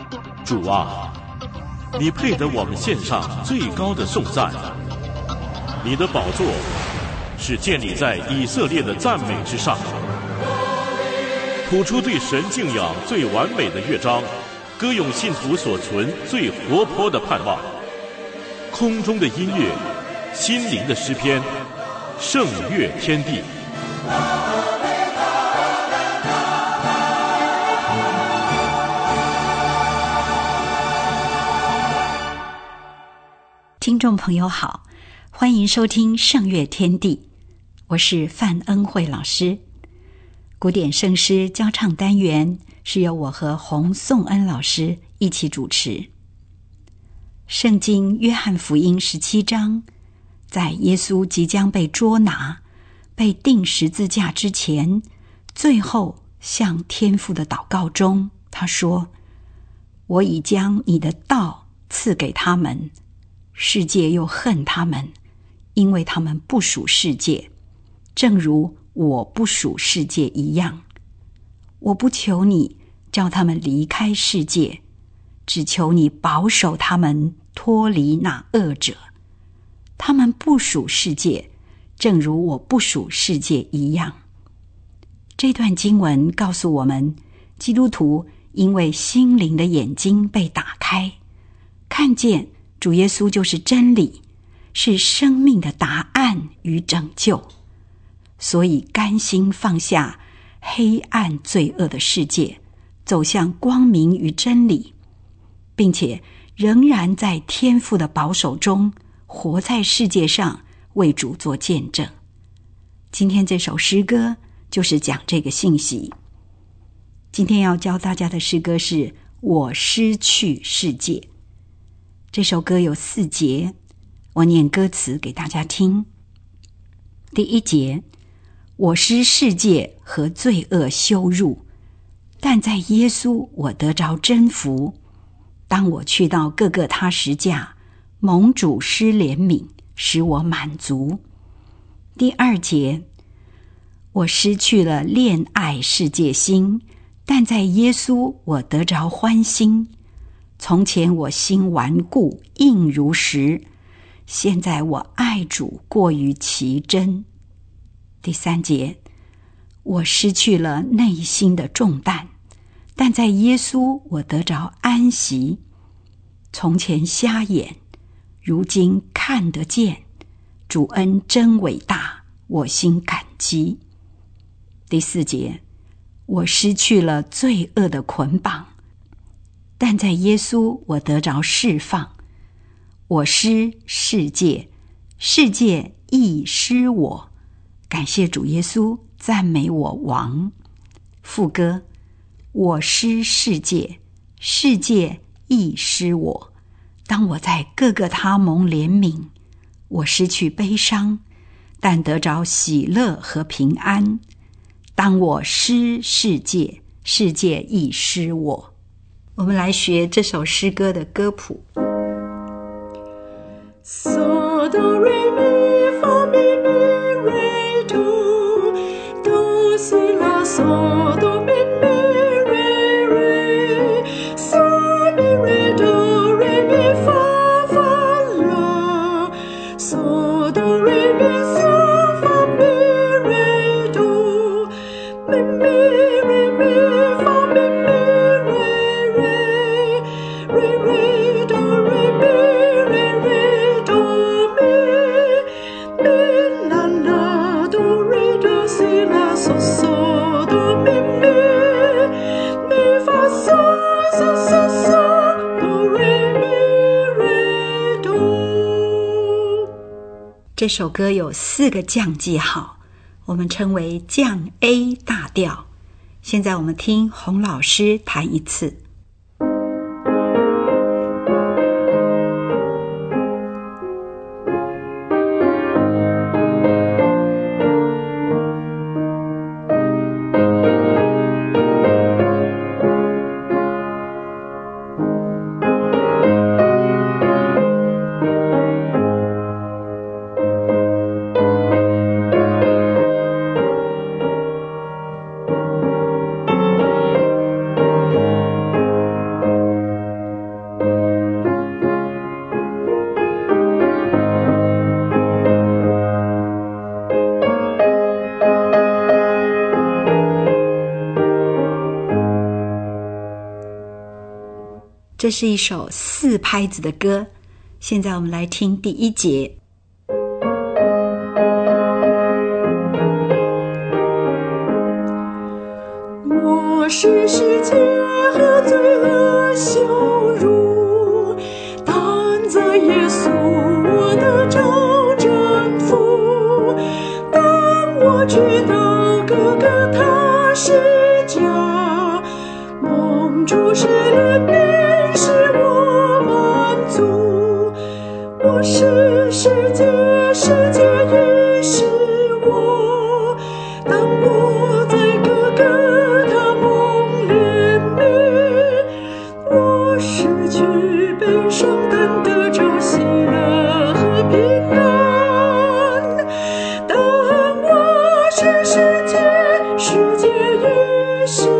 主啊，你配得我们献上最高的颂赞。你的宝座是建立在以色列的赞美之上，谱出对神敬仰最完美的乐章，歌咏信徒所存最活泼的盼望。空中的音乐，心灵的诗篇，圣乐天地。 听众朋友好，欢迎收听圣乐天地，我是范恩惠老师。古典圣诗教唱单元是由我和洪颂恩老师一起主持。圣经约翰福音17章，在耶稣即将被捉拿、被钉十字架之前，最后向天父的祷告中，他说：我已将你的道赐给他们，世界又恨他们，因为他们不属世界，正如我不属世界一样。我不求你叫他们离开世界，只求你保守他们脱离那恶者。他们不属世界，正如我不属世界一样。这段经文告诉我们，基督徒因为心灵的眼睛被打开，看见主耶稣就是真理，是生命的答案与拯救，所以甘心放下黑暗罪恶的世界，走向光明与真理，并且仍然在天父的保守中活在世界上，为主做见证。今天这首诗歌就是讲这个信息。今天要教大家的诗歌是我失去世界。这首歌有4节，我念歌词给大家听。第1节，我失世界和罪恶羞辱，但在耶稣我得着真福。当我去到各个他十架，蒙主施怜悯，使我满足。第2节，我失去了恋爱世界心，但在耶稣我得着欢心。从前我心顽固硬如石，现在我爱主过于其真。第3节，我失去了内心的重担，但在耶稣我得着安息。从前瞎眼，如今看得见，主恩真伟大，我心感激。第4节，我失去了罪恶的捆绑，但在耶稣我得着释放。我失世界，世界亦失我，感谢主耶稣，赞美我王。副歌，我失世界，世界亦失我。当我在各个他蒙怜悯，我失去悲伤，但得着喜乐和平安。当我失世界，世界亦失我。我们来学这首诗歌的歌谱。 So do re mi fa mi mi re do do si la so do mi mi re re so mi re do re mi fa fa la so do re mi so fa mi re do mi mi re mi fa mi mi re re re re do re mi re re do mi mi la la do re do si la so so do mi mi mi fa so so so so do re mi re do。 这首歌有4个降记号，我们称为降 A 大调。现在我们听洪老师弹一次。 这是一首4拍子的歌。现在我们来听第1节。 我是世界和罪恶羞辱，但在耶稣我的找征服。当我知道哥哥他是家，蒙主是怜悯使我满足。我是世界，世界已是我。当我在哥哥他蒙怜悯，我失去悲伤，但得着喜乐和平安。当我是世界，世界已是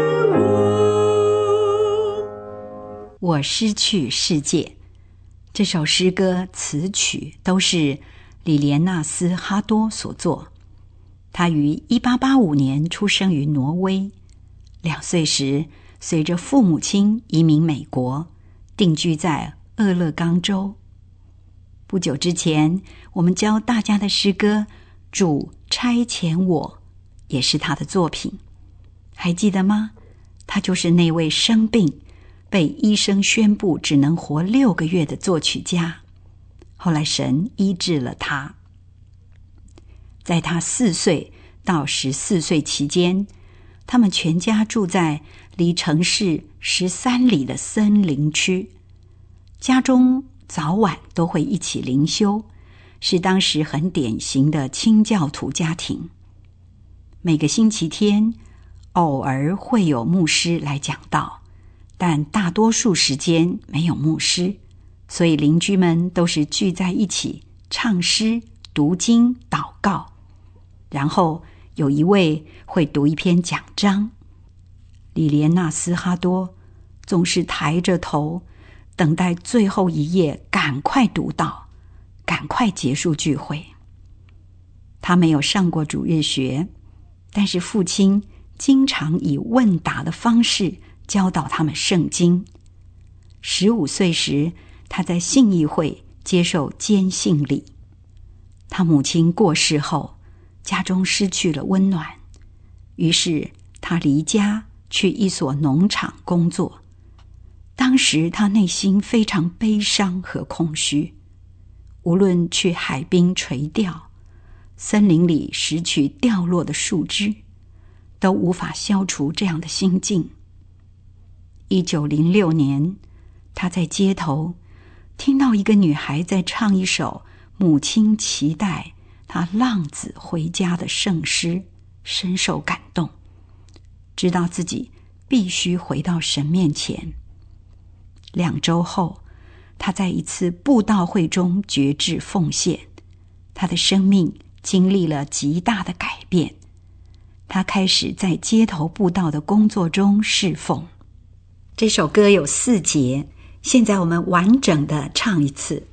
我。 我失去世界，这首诗歌词曲都是里莲纳斯·哈多所作。他于1885年出生于挪威，2岁时随着父母亲移民美国，定居在俄勒冈州。不久之前，我们教大家的诗歌《主差遣我》也是他的作品，还记得吗？他就是那位生病被医生宣布只能活6个月的作曲家，后来神医治了他。在他4岁到14岁期间，他们全家住在离城市13里的森林区，家中早晚都会一起灵修，是当时很典型的清教徒家庭。每个星期天偶尔会有牧师来讲道，但大多数时间没有牧师，所以邻居们都是聚在一起唱诗、读经、祷告，然后有一位会读一篇讲章。里莲纳斯·哈多总是抬着头等待最后一页，赶快读到，赶快结束聚会。他没有上过主日学，但是父亲经常以问答的方式教导他们圣经。15岁时，他在信义会接受坚信礼。他母亲过世后，家中失去了温暖，于是他离家去一所农场工作。当时他内心非常悲伤和空虚，无论去海滨垂钓，森林里拾取掉落的树枝，都无法消除这样的心境。1906年，他在街头听到一个女孩在唱一首母亲期待他浪子回家的圣诗，深受感动，知道自己必须回到神面前。2周后，他在一次布道会中决志奉献，他的生命经历了极大的改变。他开始在街头布道的工作中侍奉。这首歌有4节，现在我们完整的唱一次。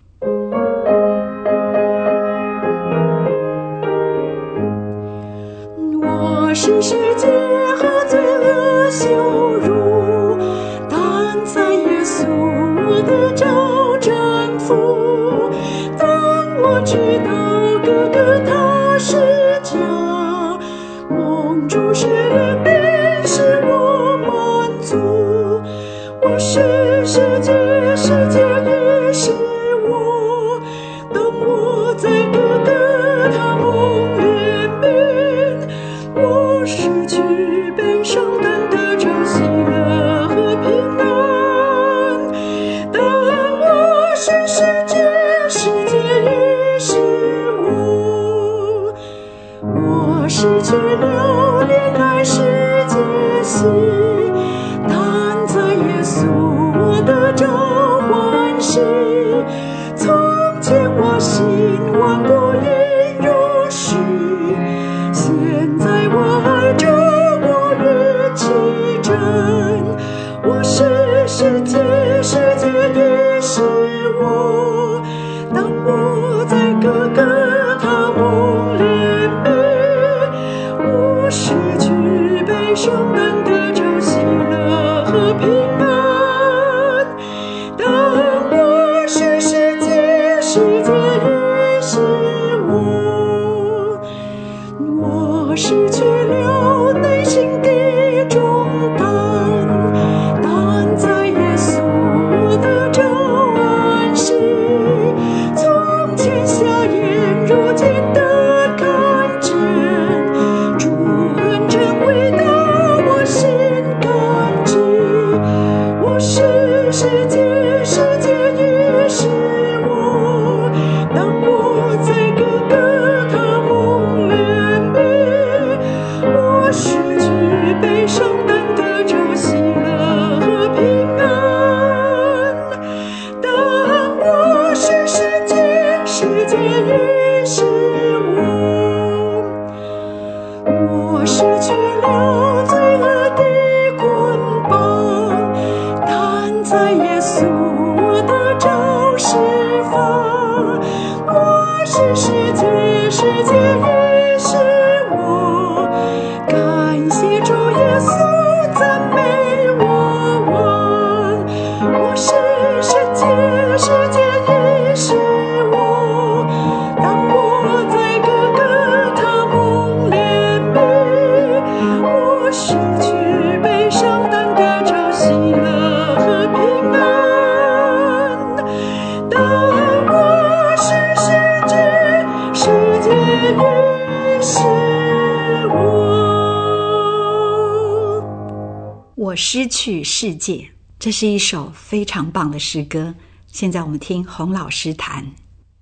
我是世界和罪恶羞辱，但在耶稣我的找征服。当我知道哥哥他是家，蒙主是怜悯使我满足。我是世界，世界已是我。当我在哥哥他蒙怜悯，我失去悲伤，但得着喜乐和平安。当我是世界，世界已是我。我失去了恋爱世界心，但在耶稣我得着欢喜。从前我心顽固因入世，现在我爱着我与其真。我是世界，世界已是我。当我在哥哥他蒙怜悯，我失去悲伤，但得着喜乐和平安。 我失去世界，这是一首非常棒的诗歌。现在我们听洪老师弹。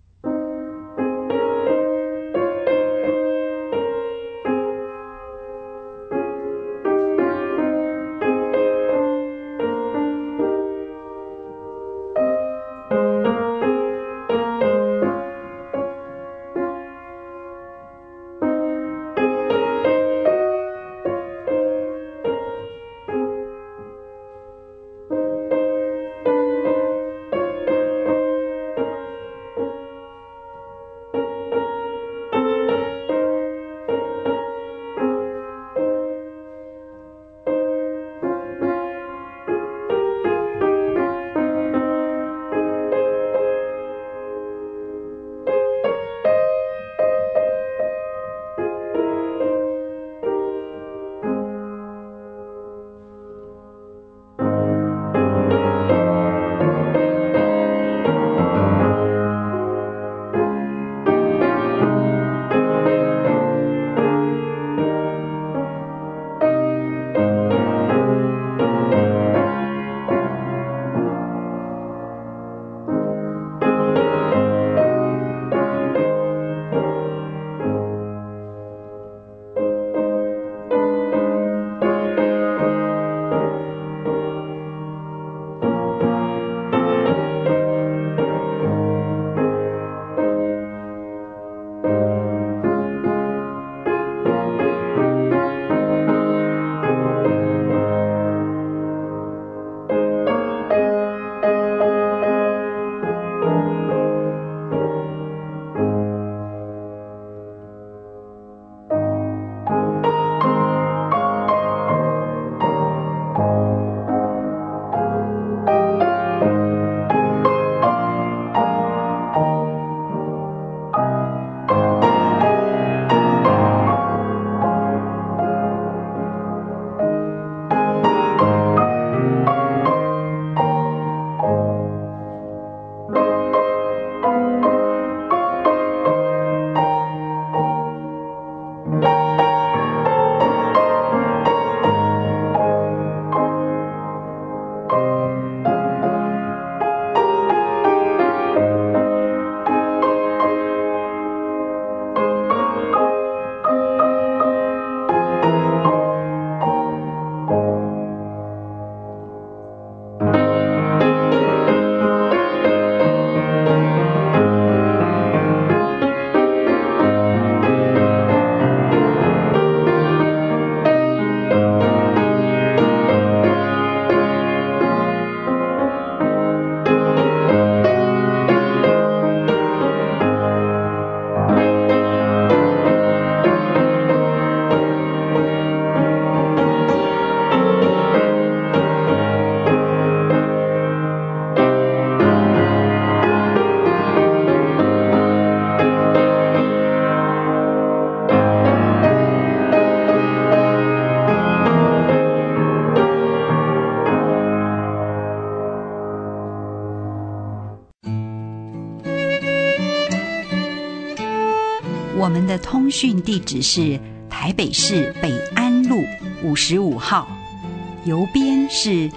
我们的通讯地址是台北市北安路55号，邮编是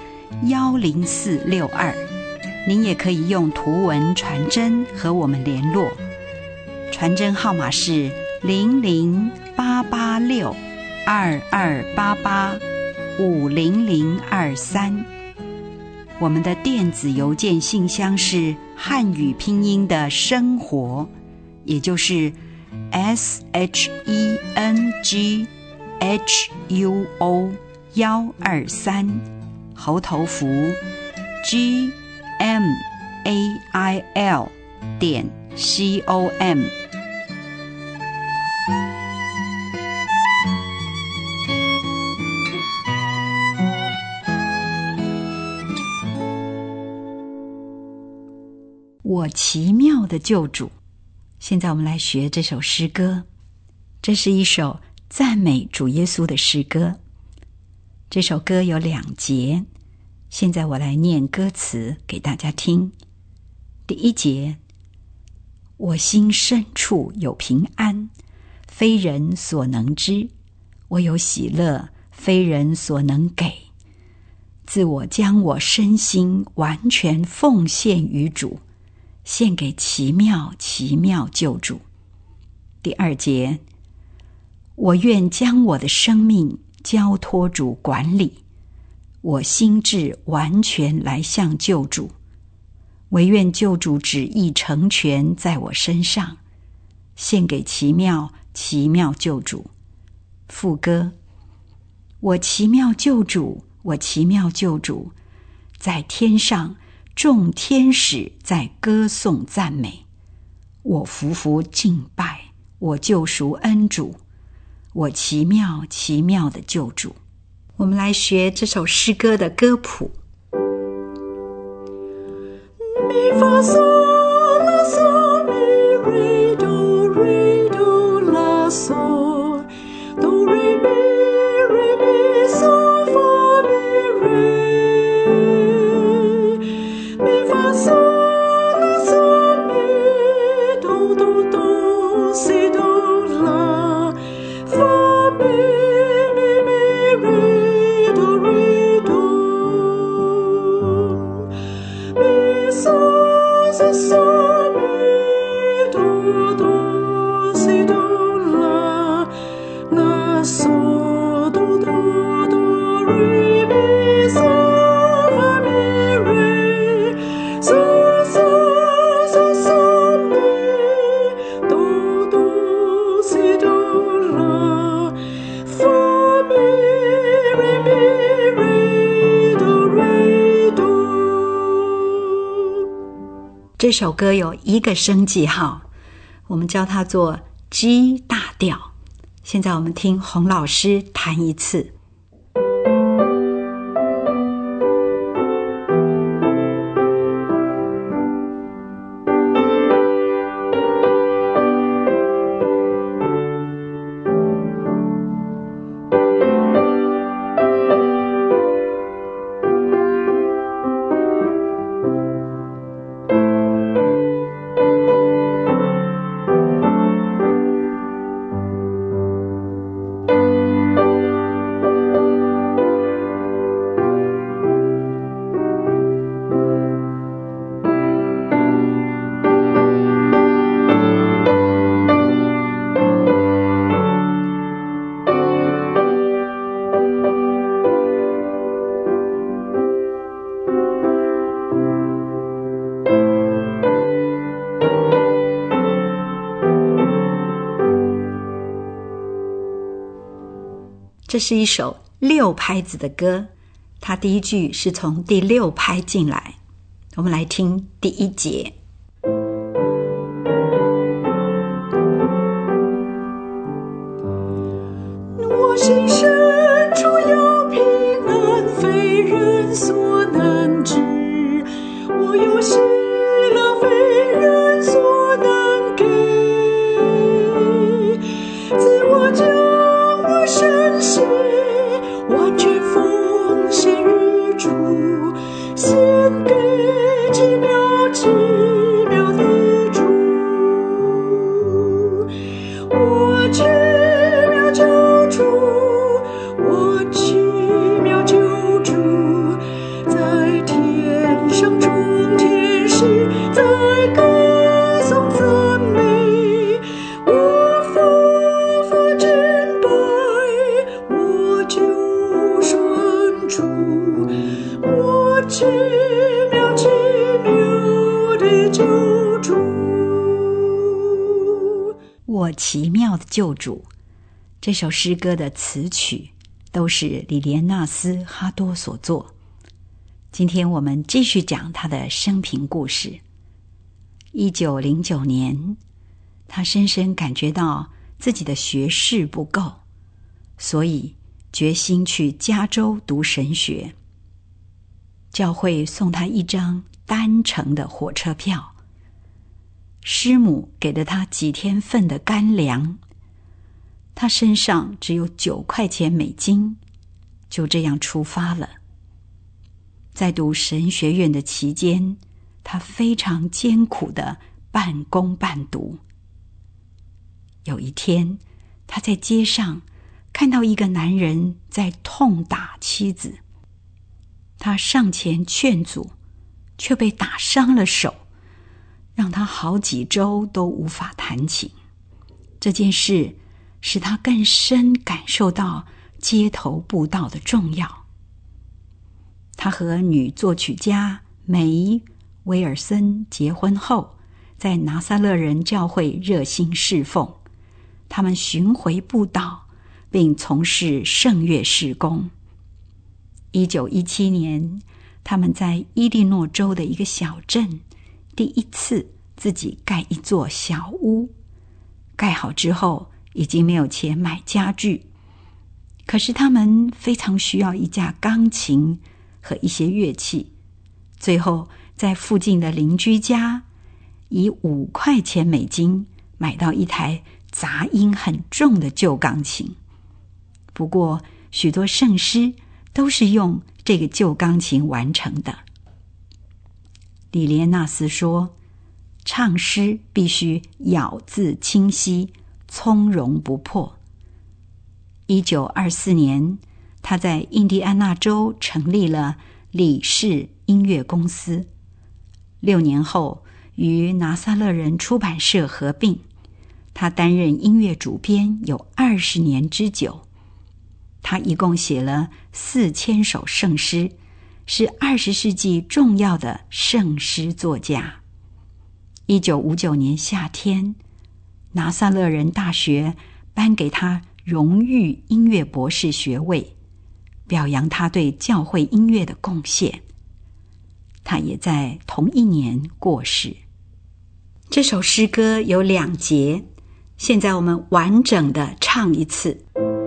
10462。您也可以用图文传真和我们联络，传真号码是008862288500023。我们的电子邮件信箱是汉语拼音的生活，也就是SHENGHUO123，猴头符 gmail.com。我奇妙的救主。现在我们来学这首诗歌，这是一首赞美主耶稣的诗歌。这首歌有2节，现在我来念歌词给大家听。第1节，我心深处有平安，非人所能知，我有喜乐，非人所能给。 自我将我身心完全奉献于主，献给奇妙奇妙救主。第2节，我愿将我的生命交托主管理，我心志完全来向救主，惟愿救主旨意成全在我身上，献给奇妙奇妙救主。副歌，我奇妙救主，我奇妙救主，在天上众天使在歌颂赞美，我匍匐敬拜我救赎恩主，我奇妙奇妙的救主。我们来学这首诗歌的歌谱。 咪发嗦啦嗦咪瑞哆瑞哆啦嗦哆瑞咪瑞咪嗦发咪瑞，咪发嗦啦嗦咪哆哆哆西哆啦发咪咪咪瑞哆瑞哆咪嗦嗦嗦咪哆哆西哆啦啦嗦哆哆哆瑞咪嗦发咪瑞嗦嗦嗦嗦咪哆哆西哆啦发咪瑞咪瑞哆瑞哆。 这首歌有1个升记号，我们叫它做 G 大调。现在我们听洪老师弹一次。这是一首6拍子的歌，它第1句是从第6拍进来。我们来听第1节。 我心深处有平安，非人所能知，我有喜乐，非人所能给，自我将我身心完全奉献于主，献给奇妙奇妙的主，我奇妙救主，我奇妙救主，在天上众天使在歌颂赞美，我匍匐敬拜我救赎恩主，我奇妙奇妙的救主。 我奇妙的救主，这首诗歌的词曲都是李莲纳斯·哈多所作。今天我们继续讲他的生平故事。1909年，他深深感觉到自己的学识不够，所以决心去加州读神学。教会送他一张单程的火车票，师母给了他几天份的干粮，他身上只有9块钱美金，就这样出发了。在读神学院的期间，他非常艰苦地半工半读。有一天，他在街上看到一个男人在痛打妻子， 他上前劝阻，却被打伤了手，让他好几周都无法弹琴。这件事使他更深感受到街头布道的重要。他和女作曲家梅威尔森结婚后，在拿撒勒人教会热心侍奉，他们巡回布道，并从事圣乐事工。1917年，他们在伊利诺州的一个小镇第一次自己盖一座小屋。盖好之后，已经没有钱买家具，可是他们非常需要一架钢琴和一些乐器。最后在附近的邻居家以5块钱美金买到一台杂音很重的旧钢琴。不过许多圣诗都是用这个旧钢琴完成的。里莲纳斯说，唱诗必须咬字清晰，从容不迫。1924年，他在印第安纳州成立了李氏音乐公司。6年后，与拿撒勒人出版社合并，他担任音乐主编有20年之久。他一共写了4000首圣诗，是20世纪重要的圣诗作家。1959年夏天，拿撒勒人大学颁给他荣誉音乐博士学位，表扬他对教会音乐的贡献。他也在同一年过世。这首诗歌有2节，现在我们完整的唱一次。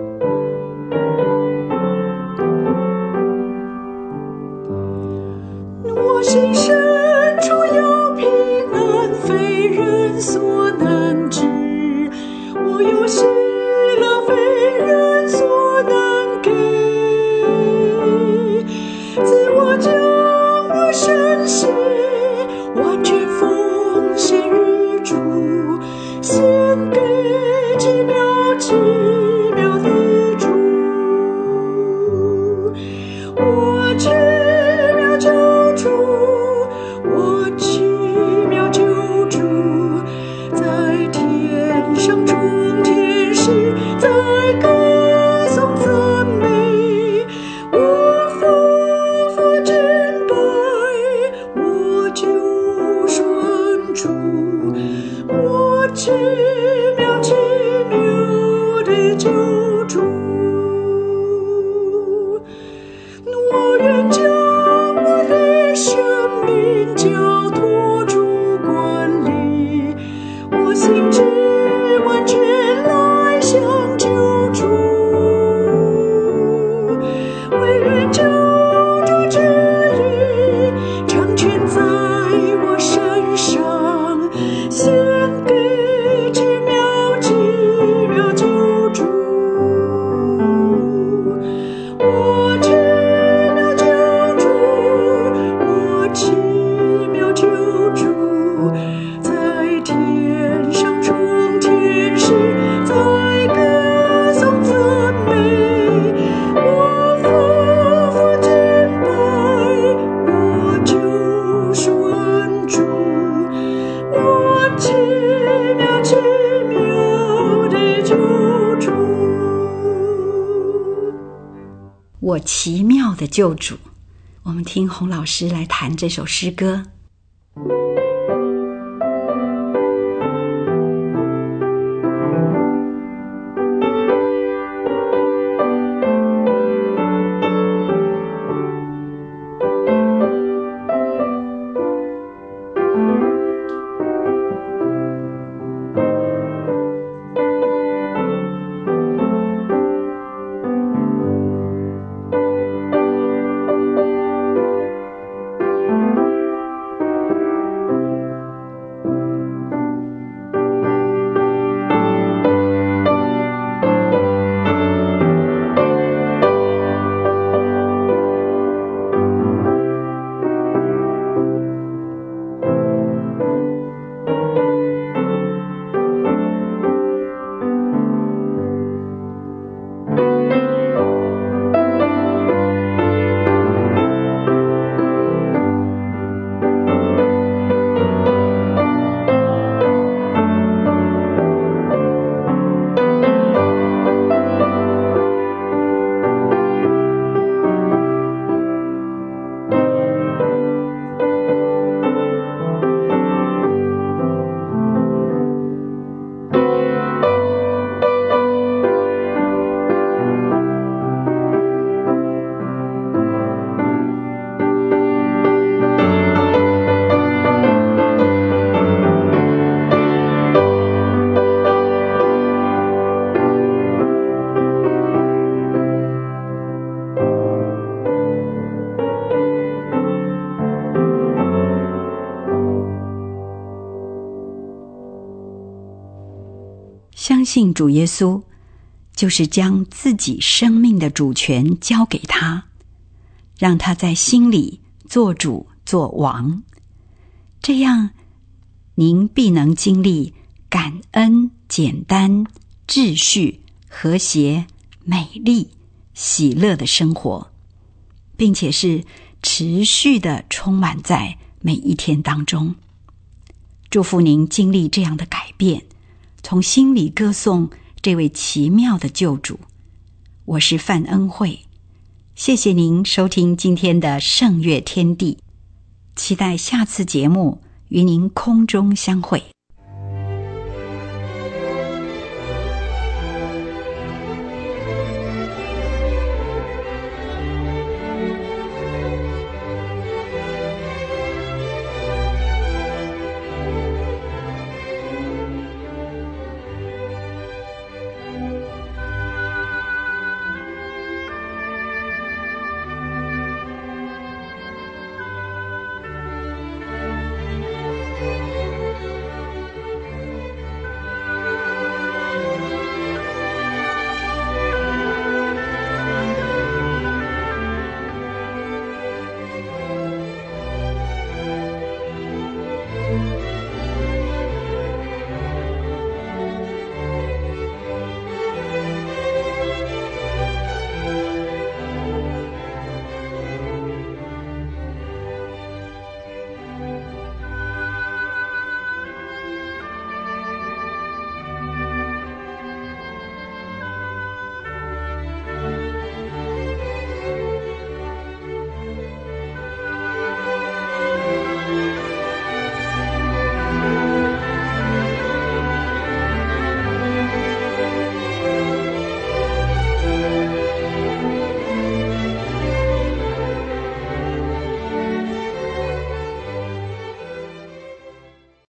我心深处有平安，非人所能知。我有喜乐，非人所能给。自我将我身心完全奉献于主，献给奇妙奇妙的主。我奇妙救主，我奇妙救主，在天上众天使在歌颂赞美，我夫妇敬拜，我救赎恩主，我奇妙奇妙的救主。我愿将我的生命交托主管理，我心志完全来向救主，惟愿救主旨意成全在我身上，献给奇妙奇妙救主。我奇妙救主，我奇妙救主，在天上众天使在歌颂赞美，我夫妇敬拜，我救赎恩主，我奇妙奇妙的救主。 我奇妙的救主。我们听洪老师来弹这首诗歌。 信主耶稣，就是将自己生命的主权交给他，让他在心里做主做王。这样，您必能经历感恩、简单、秩序、和谐、美丽、喜乐的生活，并且是持续地充满在每一天当中。祝福您经历这样的改变，从心里歌颂这位奇妙的救主。我是范恩惠，谢谢您收听今天的圣乐天地，期待下次节目与您空中相会。